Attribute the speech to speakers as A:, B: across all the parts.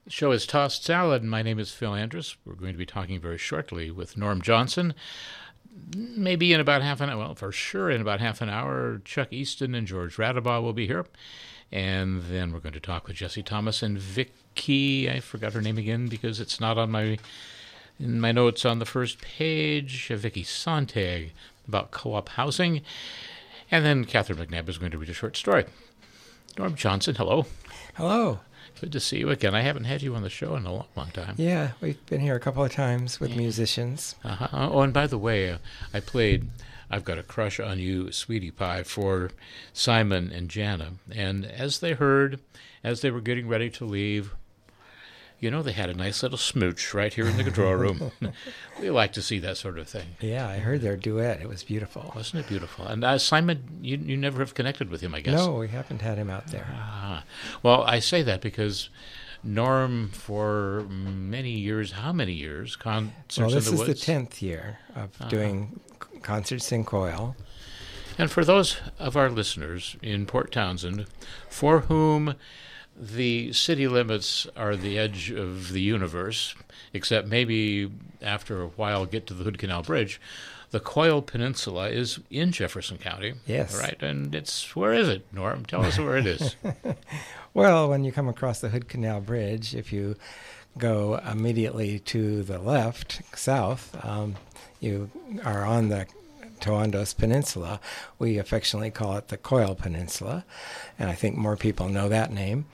A: The show is Tossed Salad, and my name is Phil Andrus. We're going to be talking very shortly with Norm Johnson. Maybe in about half an hour, well, for sure in about half an hour, Chuck Easton and George Radabaugh will be here. And then we're going to talk with Jesse Thomas and Vicky, I forgot her name again because it's not on in my notes on the first page, Vicky Sontag, about co-op housing. And then Catherine McNabb is going to read a short story. Norm Johnson, hello.
B: Hello.
A: Good to see you again. I haven't had you on the show in a long, long time.
B: Yeah, we've been here a couple of times with musicians.
A: Uh-huh. Oh, and by the way, I've Got a Crush on You, Sweetie Pie, for Simon and Jana. And as they were getting ready to leave, they had a nice little smooch right here in the control room. We like to see that sort of thing.
B: Yeah, I heard their duet. It was beautiful.
A: Wasn't it beautiful? And Simon, you never have connected with him, I guess.
B: No, we haven't had him out there.
A: Well, I say that because Norm, for many years, how many years? Concerts in the Woods?
B: Well, this is the 10th year of doing Concerts in Coil.
A: And for those of our listeners in Port Townsend for whom the city limits are the edge of the universe, except maybe after a while get to the Hood Canal Bridge, the Coil Peninsula is in Jefferson County.
B: Yes.
A: Right? And where is it, Norm? Tell us where it is.
B: Well, when you come across the Hood Canal Bridge, if you go immediately to the left, south, you are on the Torondos Peninsula. We affectionately call it the Coil Peninsula, and I think more people know that name.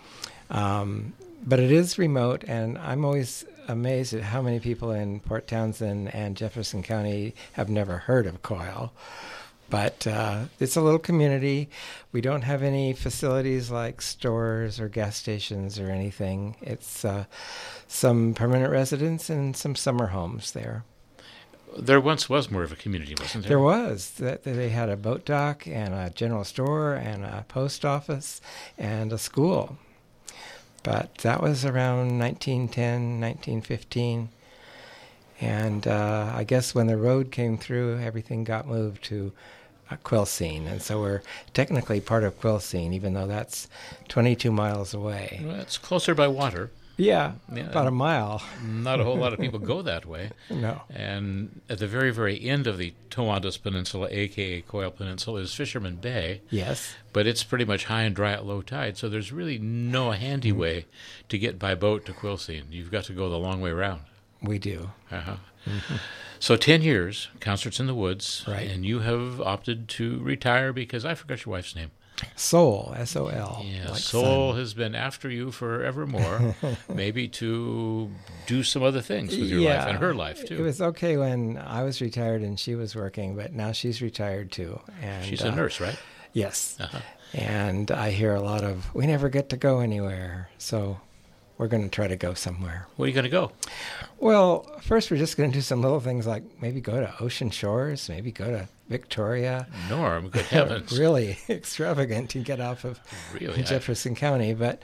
B: But it is remote, and I'm always amazed at how many people in Port Townsend and Jefferson County have never heard of Coil. But it's a little community. We don't have any facilities like stores or gas stations or anything. It's some permanent residents and some summer homes there.
A: There once was more of a community, wasn't there?
B: There was. They had a boat dock and a general store and a post office and a school. But that was around 1910, 1915. And I guess when the road came through, everything got moved to Quilcene. And so we're technically part of Quilcene, even though that's 22 miles away.
A: Well, it's closer by water.
B: Yeah, about a mile.
A: Not a whole lot of people go that way.
B: No.
A: And at the very, very end of the Torondos Peninsula, a.k.a. Coil Peninsula, is Fisherman Bay.
B: Yes.
A: But it's pretty much high and dry at low tide, so there's really no handy way to get by boat to Quilcene. You've got to go the long way around.
B: We do.
A: Uh-huh. Mm-hmm. So 10 years, Concerts in the Woods.
B: Right.
A: And you have opted to retire because I forgot your wife's name.
B: Soul, S-O-L.
A: Yeah,
B: like
A: Soul
B: sun.
A: has been after you forevermore, maybe to do some other things with your life and her life, too.
B: It was okay when I was retired and she was working, but now she's retired, too. And
A: she's a nurse, right?
B: Yes.
A: Uh-huh.
B: And I hear a lot of, we never get to go anywhere, so we're going to try to go somewhere.
A: Where are you going to go?
B: Well, first we're just going to do some little things like maybe go to Ocean Shores, maybe go to Victoria.
A: Norm, good heavens.
B: Really extravagant to get off of Jefferson County. But,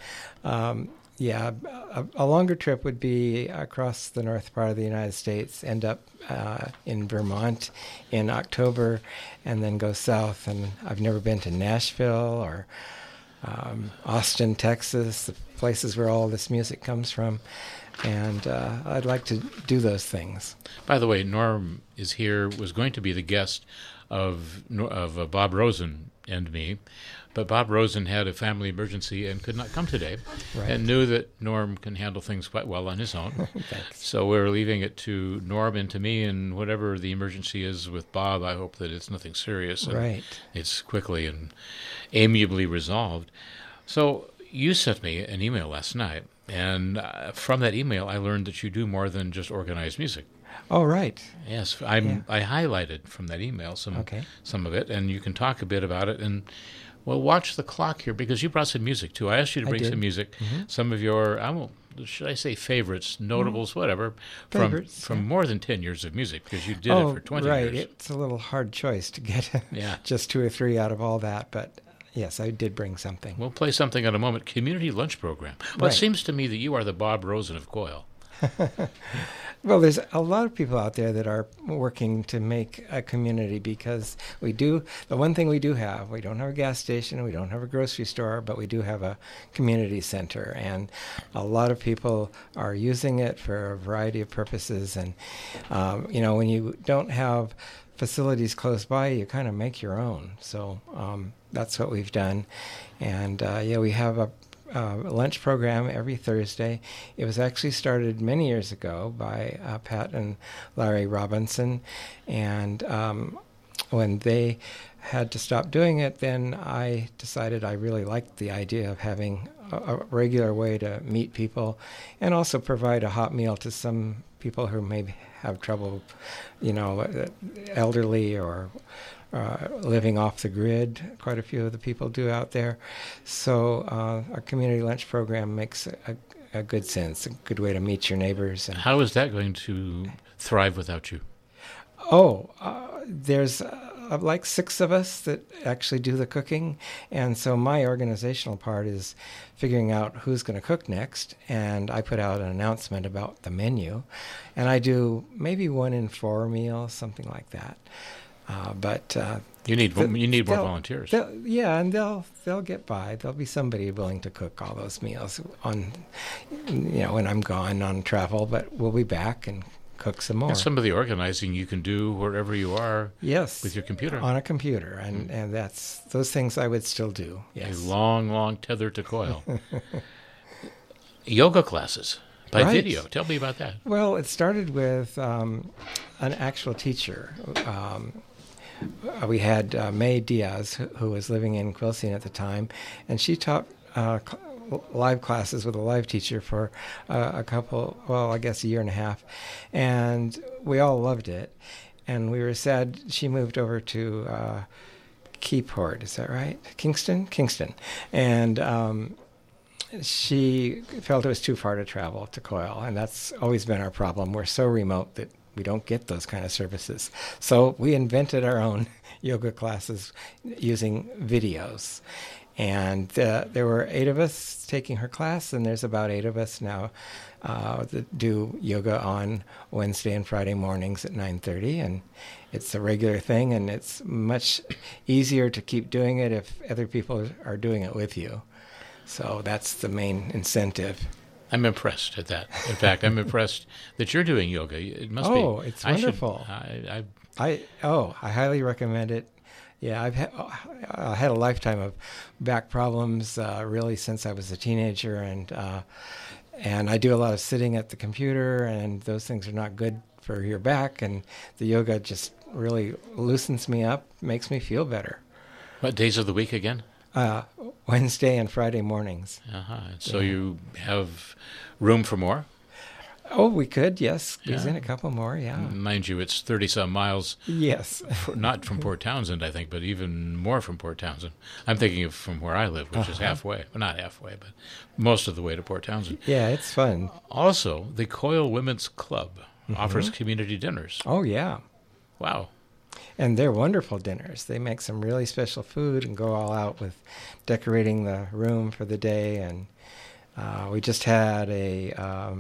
B: a longer trip would be across the north part of the United States, end up in Vermont in October, and then go south. And I've never been to Nashville or Austin, Texas, the places where all this music comes from. And I'd like to do those things.
A: By the way, Norm was going to be the guest of Bob Rosen and me, but Bob Rosen had a family emergency and could not come today,
B: right.
A: And knew that Norm can handle things quite well on his own. So we're leaving it to Norm and to me, and whatever the emergency is with Bob, I hope that it's nothing serious. And
B: right.
A: It's quickly and amiably resolved. So you sent me an email last night, and from that email I learned that you do more than just organize music.
B: Oh, right.
A: Yes, I highlighted from that email some of it, and you can talk a bit about it. And well, watch the clock here because you brought some music too. I asked you to bring some music, some of your should I say favorites, notables, whatever, from more than 10 years of music because you did it for 20
B: right.
A: years.
B: It's a little hard choice to get just 2 or 3 out of all that, but yes, I did bring something.
A: We'll play something in a moment. Community Lunch Program. Well, It seems to me that you are the Bob Rosen of Coil.
B: Well, there's a lot of people out there that are working to make a community because the one thing we do have, we don't have a gas station, we don't have a grocery store, but we do have a community center. And a lot of people are using it for a variety of purposes. And, when you don't have facilities close by, you kind of make your own. So that's what we've done. And, we have a lunch program every Thursday. It was actually started many years ago by Pat and Larry Robinson, and when they had to stop doing it, then I decided I really liked the idea of having a regular way to meet people and also provide a hot meal to some people who may have trouble, elderly or living off the grid. Quite a few of the people do out there. So our community lunch program makes a good sense, a good way to meet your neighbors. And
A: how is that going to thrive without you?
B: There's like 6 of us that actually do the cooking. And so my organizational part is figuring out who's going to cook next. And I put out an announcement about the menu. And I do maybe 1 in 4 meals, something like that. But
A: you need more volunteers.
B: And they'll get by. There'll be somebody willing to cook all those meals when I'm gone on travel. But we'll be back and cook some more.
A: And some of the organizing you can do wherever you are.
B: Yes,
A: with your computer.
B: On a computer, and that's those things I would still do. Yes,
A: a long tether to coil. Yoga classes. By video. Tell me about that.
B: Well, it started with an actual teacher. We had May Diaz, who was living in Quilcene at the time, and she taught live classes with a live teacher for a year and a half. And we all loved it. And we were sad she moved over to Keyport, is that right? Kingston? And she felt it was too far to travel to Coyle, and that's always been our problem. We're so remote that we don't get those kind of services. So we invented our own yoga classes using videos. And there were 8 of us taking her class, and there's about 8 of us now that do yoga on Wednesday and Friday mornings at 9:30, and it's a regular thing, and it's much easier to keep doing it if other people are doing it with you. So that's the main incentive.
A: I'm impressed at that. In fact, I'm impressed that you're doing yoga. It must be.
B: Oh, it's wonderful. I highly recommend it. Yeah, I had a lifetime of back problems really since I was a teenager, and I do a lot of sitting at the computer, and those things are not good for your back. And the yoga just really loosens me up, makes me feel better.
A: What days of the week again?
B: Wednesday and Friday mornings.
A: So you have room for more?
B: Oh, we could, yes. Squeeze in a couple more, yeah.
A: Mind you, it's 30-some miles.
B: Yes.
A: Not from Port Townsend, I think, but even more from Port Townsend. I'm thinking of from where I live, which is halfway. Well, not halfway, but most of the way to Port Townsend.
B: Yeah, it's fun.
A: Also, the Coyle Women's Club offers community dinners.
B: Oh, yeah.
A: Wow.
B: And they're wonderful dinners. They make some really special food and go all out with decorating the room for the day. And we just had a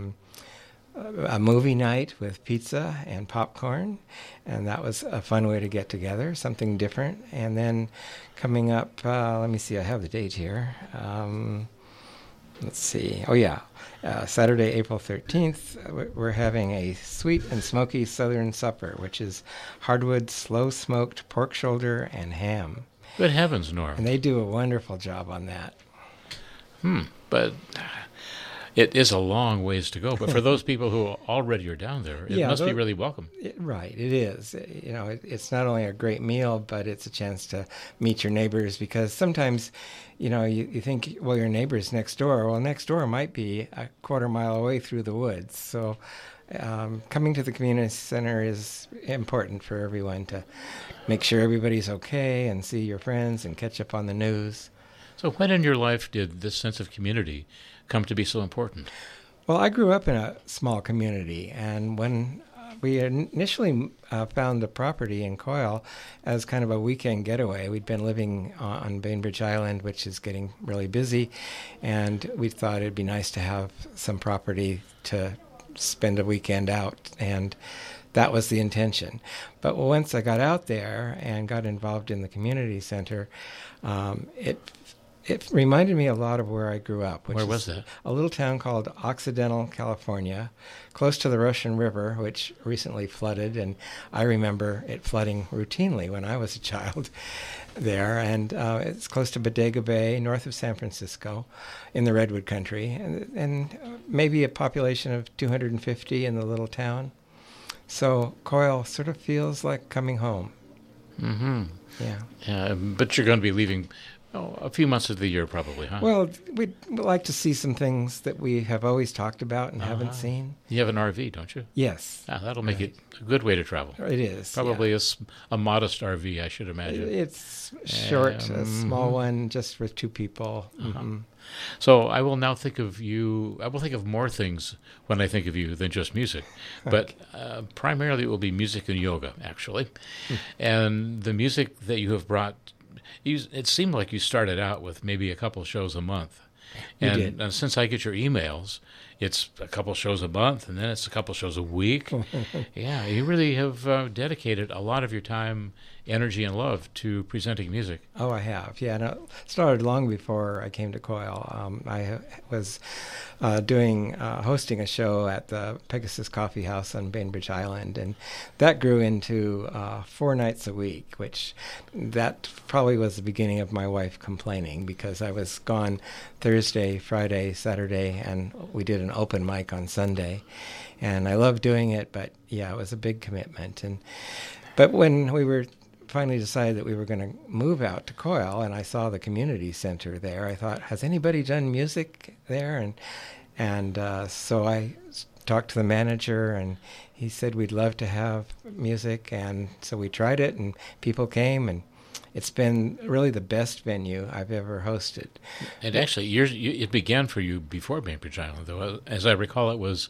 B: movie night with pizza and popcorn, and that was a fun way to get together, something different. And then coming up, let me see, I have the date here. Let's see. Oh, yeah. Saturday, April 13th, we're having a sweet and smoky Southern supper, which is hardwood slow-smoked pork shoulder and ham.
A: Good heavens, Norm.
B: And they do a wonderful job on that.
A: But it is a long ways to go. But for those people who already are down there, it must be really welcome.
B: Right, it is. It's not only a great meal, but it's a chance to meet your neighbors, because sometimes, you think, well, your neighbor's next door. Well, next door might be a quarter mile away through the woods. So coming to the community center is important for everyone to make sure everybody's okay and see your friends and catch up on the news.
A: So when in your life did this sense of community come to be so important?
B: Well, I grew up in a small community, and when we initially found the property in Coyle as kind of a weekend getaway, we'd been living on Bainbridge Island, which is getting really busy, and we thought it'd be nice to have some property to spend a weekend out, and that was the intention. But once I got out there and got involved in the community center, it reminded me a lot of where I grew up.
A: Where was that?
B: A little town called Occidental, California, close to the Russian River, which recently flooded, and I remember it flooding routinely when I was a child there. And it's close to Bodega Bay, north of San Francisco, in the Redwood Country, and maybe a population of 250 in the little town. So Coyle sort of feels like coming home.
A: Mm-hmm.
B: Yeah.
A: But you're going to be leaving a few months of the year probably, huh?
B: Well, we'd like to see some things that we have always talked about and haven't seen.
A: You have an RV, don't you?
B: Yes.
A: That'll make it a good way to travel.
B: It is.
A: Probably a modest RV, I should imagine.
B: It's short, a small one, just for two people. Mm-hmm.
A: So I will now think of you, I will think of more things when I think of you than just music. But primarily it will be music and yoga, actually. And the music that you have brought, it seemed like you started out with maybe a couple shows a month. And since I get your emails, it's a couple shows a month, and then it's a couple shows a week. Yeah, you really have dedicated a lot of your time, energy, and love to presenting music.
B: Oh, I have. Yeah, no, it started long before I came to Coyle. I was hosting a show at the Pegasus Coffee House on Bainbridge Island, and that grew into 4 nights a week, which that probably was the beginning of my wife complaining, because I was gone Thursday, Friday, Saturday, and we did an open mic on Sunday. And I loved doing it, but yeah, it was a big commitment. But when we were finally decided that we were going to move out to Coyle, and I saw the community center there, I thought, has anybody done music there? And so I talked to the manager, and he said we'd love to have music, and so we tried it, and people came, and it's been really the best venue I've ever hosted.
A: And actually, it began for you before Bainbridge Island, though. As I recall, it was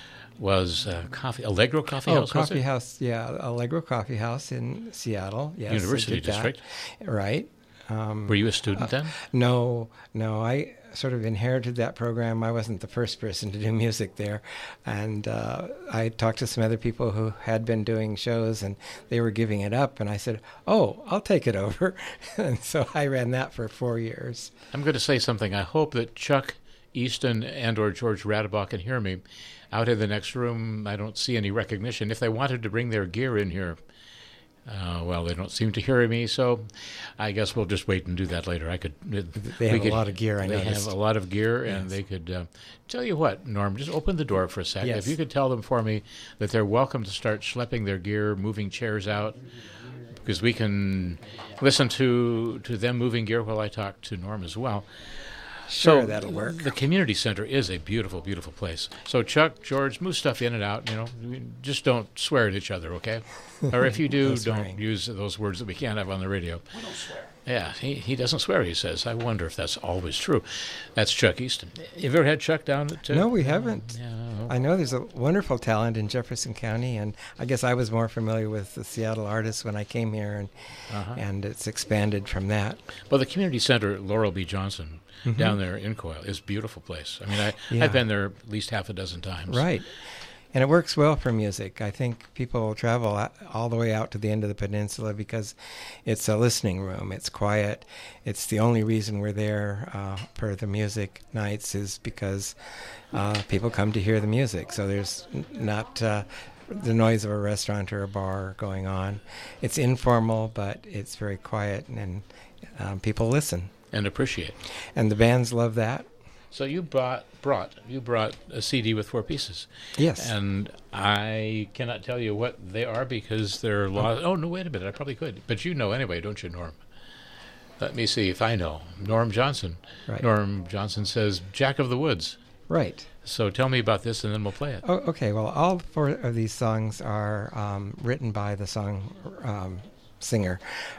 A: Allegro Coffee House?
B: Coffee House, yeah, Allegro Coffee House in Seattle. Yes,
A: University District.
B: Right.
A: Were you a student then?
B: No, I sort of inherited that program. I wasn't the first person to do music there. And I talked to some other people who had been doing shows, and they were giving it up. And I said, I'll take it over. And so I ran that for 4 years.
A: I'm going to say something. I hope that Chuck Easton and or George Radebach can hear me. Out in the next room, I don't see any recognition. If they wanted to bring their gear in here, they don't seem to hear me, so I guess we'll just wait and do that later.
B: They have a lot of gear, I noticed.
A: They have a lot of gear, and they could... tell you what, Norm, just open the door for a second.
B: Yes.
A: If you could tell them for me that they're welcome to start schlepping their gear, moving chairs out, because we can listen to them moving gear while I talk to Norm as well.
B: Sure,
A: so
B: that'll work.
A: The community center is a beautiful, beautiful place. So Chuck, George, move stuff in and out. Just don't swear at each other, okay? Or if you do, don't use those words that we can't have on the radio.
C: We don't swear.
A: Yeah, he doesn't swear, he says. I wonder if that's always true. That's Chuck Easton. Have you ever had Chuck down at...
B: No, we haven't.
A: Yeah.
B: I know there's a wonderful talent in Jefferson County, and I guess I was more familiar with the Seattle artists when I came here, and it's expanded from that.
A: Well, the community center, Laurel B. Johnson, down there in Coyle, is a beautiful place. I mean, I've been there at least half a dozen times.
B: Right. And it works well for music. I think people travel all the way out to the end of the peninsula because it's a listening room. It's quiet. It's the only reason we're there for the music nights is because people come to hear the music. So there's not the noise of a restaurant or a bar going on. It's informal, but it's very quiet, and people listen.
A: And appreciate.
B: And the bands love that.
A: So you brought a CD with 4 pieces.
B: Yes.
A: And I cannot tell you what they are because they're lost. Oh, no, wait a minute. I probably could. But you know anyway, don't you, Norm? Let me see if I know. Norm Johnson.
B: Right.
A: Norm Johnson says, Jack of the Woods.
B: Right.
A: So tell me about this, and then we'll play it.
B: Oh, okay. Well, all 4 of these songs are written by the song singer.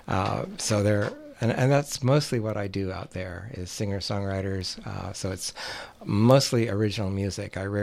B: So they're... And that's mostly what I do out there is singer-songwriters. So it's mostly original music. I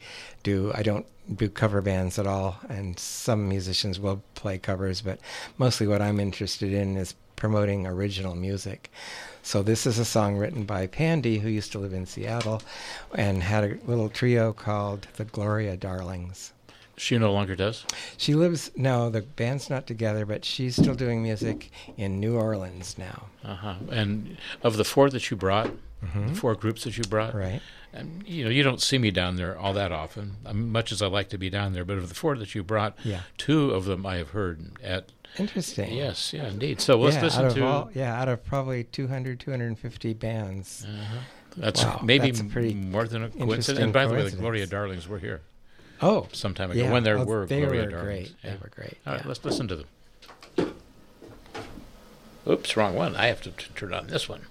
B: don't do cover bands at all. And some musicians will play covers, but mostly what I'm interested in is promoting original music. So this is a song written by Pandy, who used to live in Seattle, and had a little trio called the Gloria Darlings.
A: She no longer does?
B: She lives, no, the band's not together, but she's still doing music in New Orleans now.
A: Uh-huh. And of the four that you brought, the four groups that you brought,
B: Right.
A: You don't see me down there all that often, much as I like to be down there. But of the four that you brought,
B: Yeah.
A: two of them I have heard at.
B: Interesting.
A: Yes, yeah, indeed. So let's listen to.
B: Out of probably 200, 250 bands.
A: That's maybe more than a coincidence. And by the way, the Gloria Darlings were here.
B: Oh,
A: some time ago when there were Gloria Darlings.
B: Great. Yeah. They were great.
A: All right, let's listen to them. Oops, wrong one. I have to turn on this one.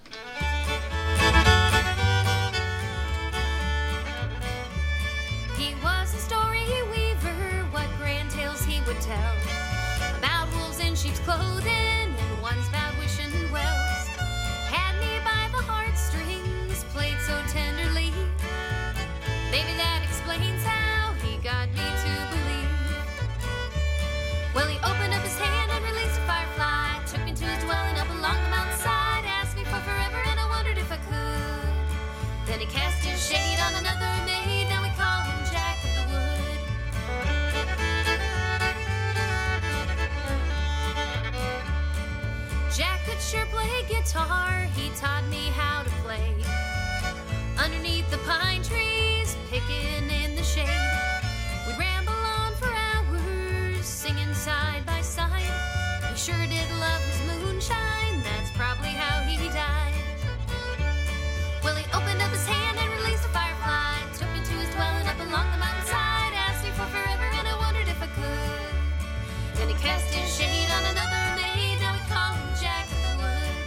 C: He was a story weaver, what grand tales he would tell about wolves in sheep's clothing and one's vowed wishing wells. Had me by the heartstrings, played so tenderly. Maybe that explains how he got me to believe. Well, he opened up his hand and released a firefly, took me to his dwelling up along the mountainside, asked me for forever and I wondered if I could. Then he cast his shade on another maid, now we call him Jack of the Wood. Jack could sure play guitar, he taught me how to play. Underneath the pine trees, picking in the shade, we'd ramble on for hours, singing side by side. He sure did love his moonshine, that's probably how he died. Well, he opened up his hand and released a firefly, took me to his dwelling up along the mountainside, asked me for forever and I wondered if I could. Then he cast his shade on another maid, now we call him Jack of the Wood.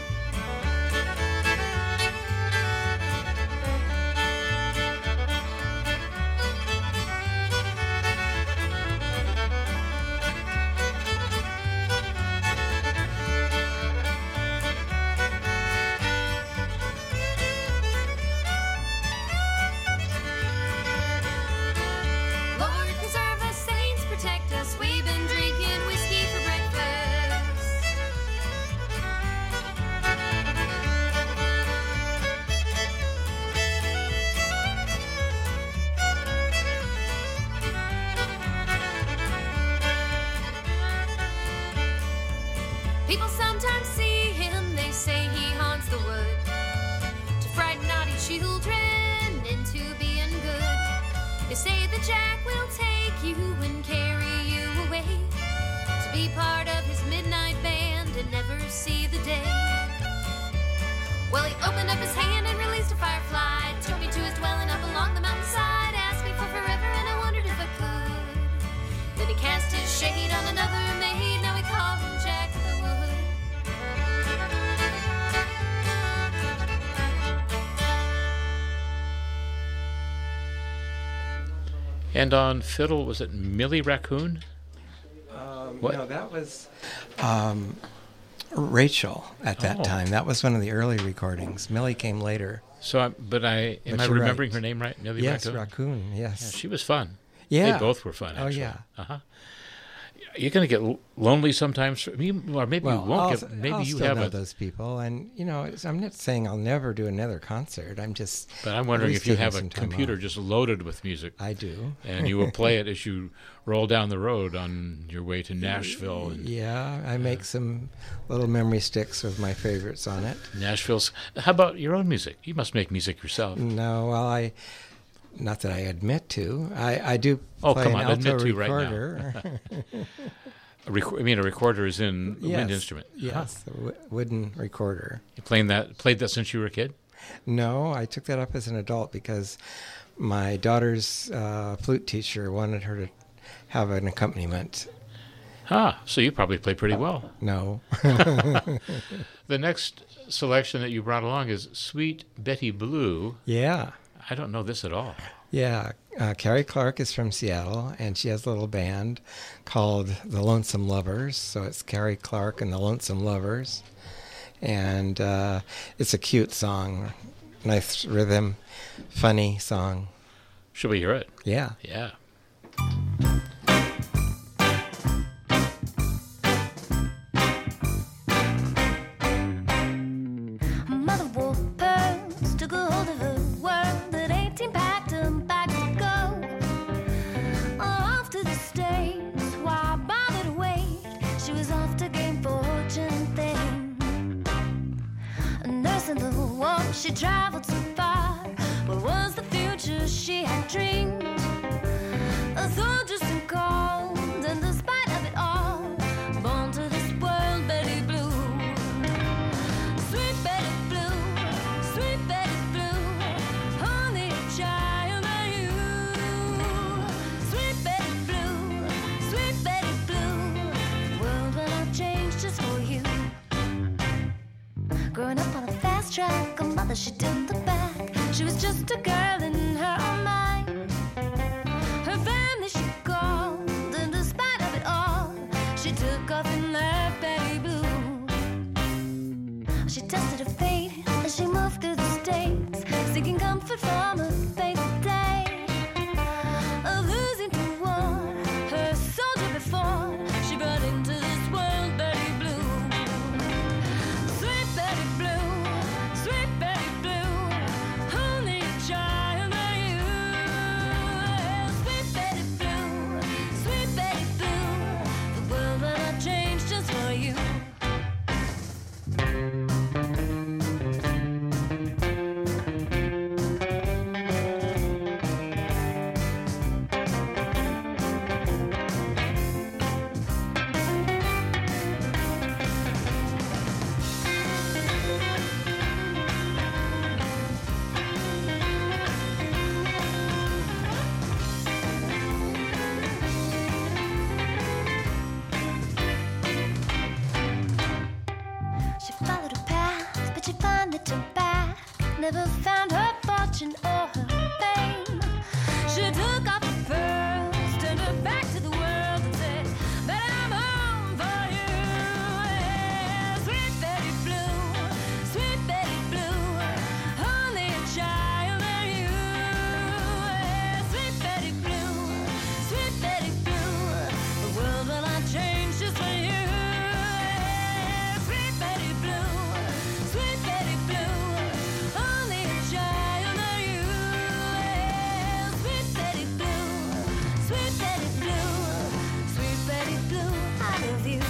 C: Lord preserve us, saints protect us, we've been drinking whiskey for breakfast. People sometimes see him, they say he haunts the wood to frighten naughty children into being good. They say that Jack will take you and carry you away to be part of his midnight band and never see the day. Well, he opened up his hand and released a firefly, took me to his dwelling up along the mountainside, asked me for forever and I wondered if I could. Then he cast his shade on another maid, now we call him Jack of the Wood.
A: And on fiddle, was it Millie Raccoon? What?
B: No, that was Rachel at that time. That was one of the early recordings. Millie came later.
A: So, am I remembering her name right? Millie
B: Yes,
A: Raccoon?
B: Raccoon, yes.
A: Yeah, she was fun.
B: Yeah.
A: They both were fun, actually.
B: Oh, yeah.
A: Uh-huh. You're going to get lonely sometimes, or maybe you won't get. Maybe
B: I'll
A: you
B: still
A: have
B: know those people, and I'm not saying I'll never do another concert. I'm just.
A: But I'm wondering if you have a
B: taking some time
A: computer
B: off.
A: just loaded with music.
B: I do.
A: And you will play it as you roll down the road on your way to Nashville. And,
B: Yeah, I make some little memory sticks with my favorites on it.
A: Nashville's. How about your own music? You must make music yourself.
B: No, well, not that I admit to. I do
A: Oh,
B: play
A: come
B: an
A: on,
B: alto
A: admit to right now.
B: recorder.
A: A recorder is in a wind instrument.
B: Yes, a wooden recorder.
A: You played that since you were a kid?
B: No, I took that up as an adult because my daughter's flute teacher wanted her to have an accompaniment.
A: So you probably play pretty well.
B: No.
A: The next selection that you brought along is Sweet Betty Blue.
B: Yeah.
A: I don't know this at all.
B: Yeah. Carrie Clark is from Seattle, and she has a little band called the Lonesome Lovers. So it's Carrie Clark and the Lonesome Lovers. And it's a cute song, nice rhythm, funny song.
A: Should we hear it?
B: Yeah.
A: Yeah.
C: she traveled so far. What was the future she had dreamed? A soldier so cold, and despite of it all, born to this world, Betty Blue. Sweet Betty Blue, sweet Betty Blue, only a child of you. Sweet Betty Blue, sweet Betty Blue, the world will not change just for you. Growing up on a fast track, a mother, she didn't look back. She was just a girl in her own mind. Her family she called, and despite of it all, she took off and left Betty Blue. She tested her fate as she moved through the states, seeking comfort from a faithful day of losing to war, her soldier before she brought into this world Betty Blue. Sweet Betty Blue, sweet Betty Blue, only a child of you. Sweet Betty Blue, sweet Betty Blue, the world will not change just for you. She followed her path, but she finally turned back. Never found her fortune or her fame. She took off her pearls, turned her back to the world and said, "But I'm home for you." Yeah, sweet Betty Blue, sweet Betty Blue, only a child of you. Yeah, sweet Betty Blue, sweet Betty Blue, the world will not change just for you. Yeah, sweet Betty Blue, sweet Betty Blue, only a child of you. Yeah, sweet Betty Blue, sweet Betty Blue, sweet Betty Blue, I love you.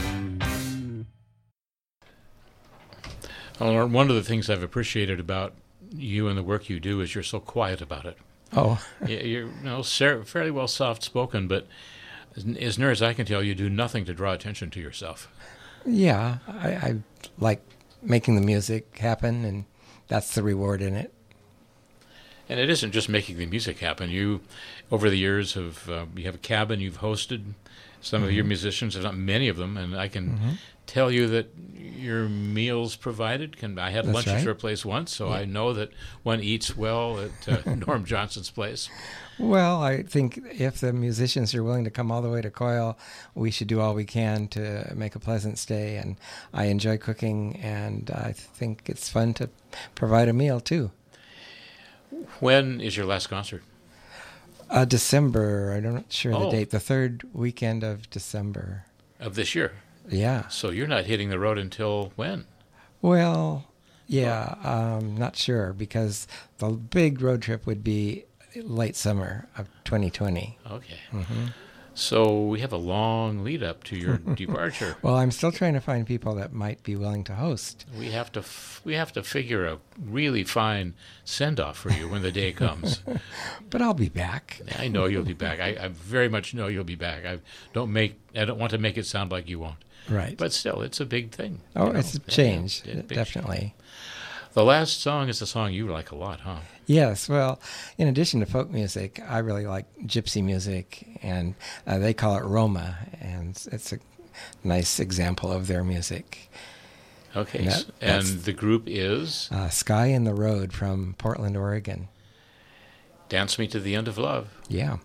A: Well, one of the things I've appreciated about you and the work you do is you're so quiet about it.
B: Oh,
A: You're fairly well soft-spoken, but as near as I can tell, you do nothing to draw attention to yourself.
B: yeah. I like making the music happen, and that's the reward in it.
A: And it isn't just making the music happen. You, over the years, you have a cabin you've hosted. Some of your musicians, if not many of them, and I can tell you that your meals provided. I had
B: That's
A: lunch
B: right.
A: at your place once, so I know that one eats well at Norm Johnson's place.
B: Well, I think if the musicians are willing to come all the way to Coyle, we should do all we can to make a pleasant stay. And I enjoy cooking, and I think it's fun to provide a meal, too.
A: When is your last concert?
B: December, I'm not sure the
A: Oh.
B: date, the third weekend of December.
A: Of this year.
B: Yeah.
A: So you're not hitting the road until when?
B: Well, yeah, not sure, because the big road trip would be late summer of 2020.
A: Okay. So we have a long lead up to your departure.
B: Well, I'm still trying to find people that might be willing to host.
A: We have to figure a really fine send off for you when the day comes.
B: But I'll be back.
A: I know you'll be back. I very much know you'll be back. I don't want to make it sound like you won't.
B: Right.
A: But still, it's a big thing.
B: Oh,
A: you know.
B: it's a change,
A: Yeah, big
B: definitely.
A: The last song is a song you like a lot, huh?
B: Yes, well, in addition to folk music, I really like gypsy music, and they call it Roma, and it's a nice example of their music.
A: Okay.
B: And that's-
A: And the group is
B: Sky in the Road from Portland, Oregon.
A: Dance Me to the End of Love.
B: Yeah.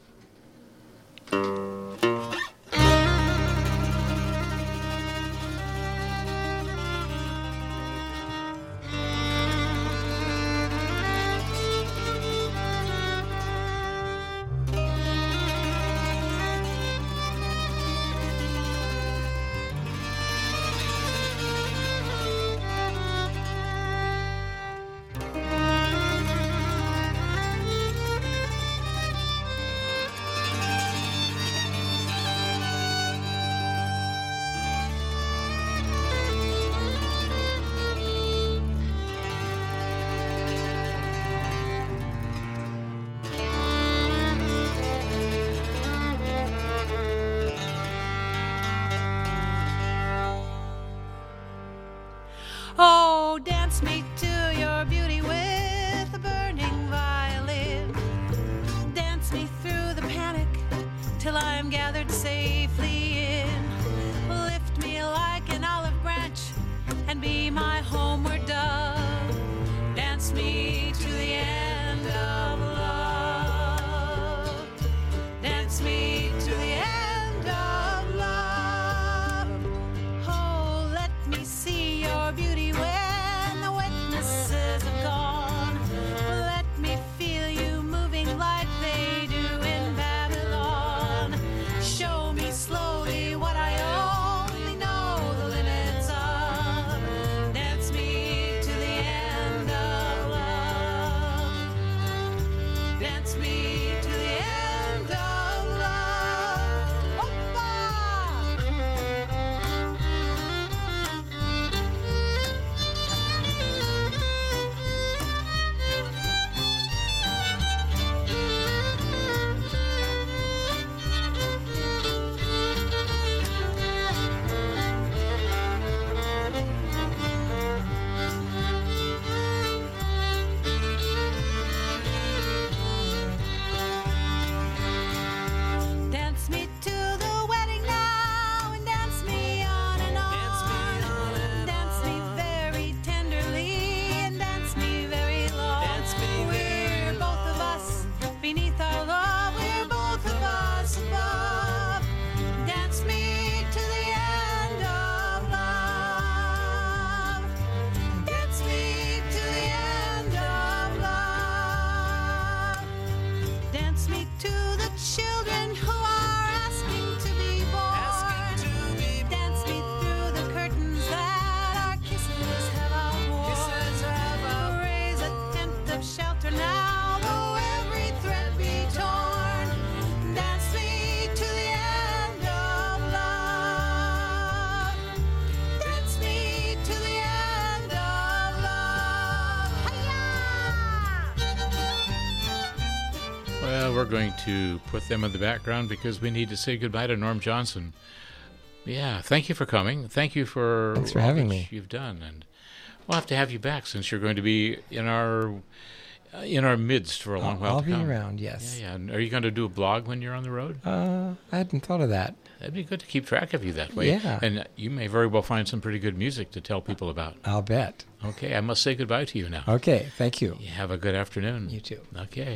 D: till I am gathered safely in. Lift me like an olive branch and be my homeward dove. Dance me to the end of love. Dance me to the end of love. Oh, let me see your beauty when the witnesses are gone. Let me feel you moving like they do in Babylon. Show me slowly what I only know the limits of. Dance me to the end of love. Dance me to the end of love. Hoppa! Dance me to the wedding now and dance me on and on. Dance me very tenderly and dance me very long. We're both of us beneath our love. We're both of us above. Dance me to the end of love. Dance me to the end of love. Dance me to the children who are asking to be born. Dance me through the curtains that our kisses have outworn. Raise a tent of shelter now, though every thread be torn. Dance me to the end of love. Dance me to the end of love. Hi-ya!
A: Well, we're going to put them in the background because we need to say goodbye to Norm Johnson. Yeah, thank you for coming. Thank you for
B: Thanks for
A: all
B: having
A: that
B: me.
A: you've done, and we'll have to have you back since you're going to be in our midst for a long while
B: I'll
A: to
B: be
A: come.
B: around, yes.
A: Yeah. And are you going to do a blog when you're on the road?
B: I hadn't thought of that.
A: That'd be good to keep track of you that way.
B: Yeah.
A: And you may very well find some pretty good music to tell people about.
B: I'll bet.
A: Okay, I must say goodbye to you now.
B: Okay, thank you.
A: You have a good afternoon.
B: You too.
A: Okay.